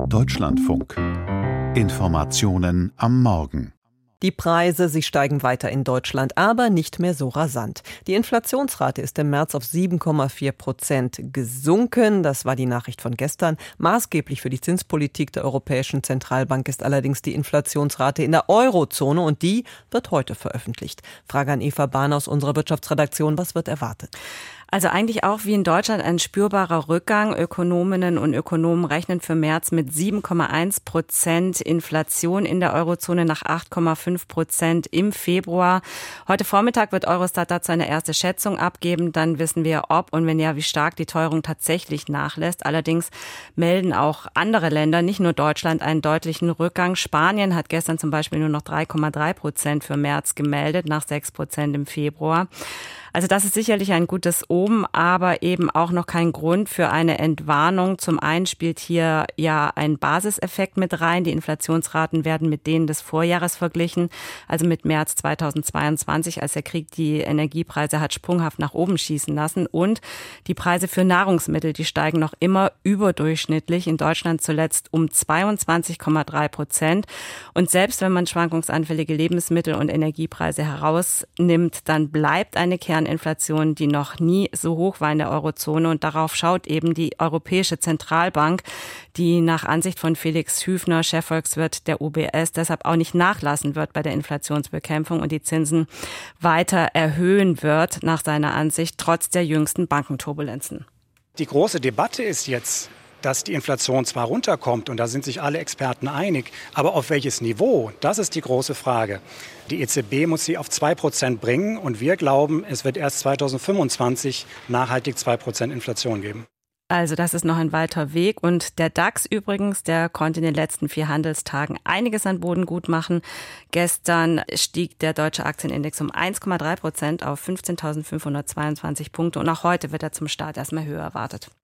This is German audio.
Deutschlandfunk. Informationen am Morgen. Die Preise, sie steigen weiter in Deutschland, aber nicht mehr so rasant. Die Inflationsrate ist im März auf 7,4% gesunken. Das war die Nachricht von gestern. Maßgeblich für die Zinspolitik der Europäischen Zentralbank ist allerdings die Inflationsrate in der Eurozone und die wird heute veröffentlicht. Frage an Eva Bahn aus unserer Wirtschaftsredaktion. Was wird erwartet? Also eigentlich auch wie in Deutschland ein spürbarer Rückgang. Ökonominnen und Ökonomen rechnen für März mit 7,1% Inflation in der Eurozone nach 8,5% im Februar. Heute Vormittag wird Eurostat dazu eine erste Schätzung abgeben. Dann wissen wir, ob und wenn ja, wie stark die Teuerung tatsächlich nachlässt. Allerdings melden auch andere Länder, nicht nur Deutschland, einen deutlichen Rückgang. Spanien hat gestern zum Beispiel nur noch 3,3% für März gemeldet, nach 6% im Februar. Also das ist sicherlich ein gutes Omen, aber eben auch noch kein Grund für eine Entwarnung. Zum einen spielt hier ja ein Basiseffekt mit rein. Die Inflationsraten werden mit denen des Vorjahres verglichen, also mit März 2022, als der Krieg die Energiepreise hat sprunghaft nach oben schießen lassen. Und die Preise für Nahrungsmittel, die steigen noch immer überdurchschnittlich, in Deutschland zuletzt um 22,3%. Und selbst wenn man schwankungsanfällige Lebensmittel und Energiepreise herausnimmt, dann bleibt eine Inflation, die noch nie so hoch war in der Eurozone. Und darauf schaut eben die Europäische Zentralbank, die nach Ansicht von Felix Hüfner, Chefvolkswirt der UBS, deshalb auch nicht nachlassen wird bei der Inflationsbekämpfung und die Zinsen weiter erhöhen wird, nach seiner Ansicht, trotz der jüngsten Bankenturbulenzen. Die große Debatte ist jetzt, dass die Inflation zwar runterkommt, und da sind sich alle Experten einig, aber auf welches Niveau? Das ist die große Frage. Die EZB muss sie auf 2% bringen und wir glauben, es wird erst 2025 nachhaltig 2% Inflation geben. Also das ist noch ein weiter Weg und der DAX übrigens, der konnte in den letzten 4 Handelstagen einiges an Boden gut machen. Gestern stieg der deutsche Aktienindex um 1,3% auf 15.522 Punkte und auch heute wird er zum Start erstmal höher erwartet.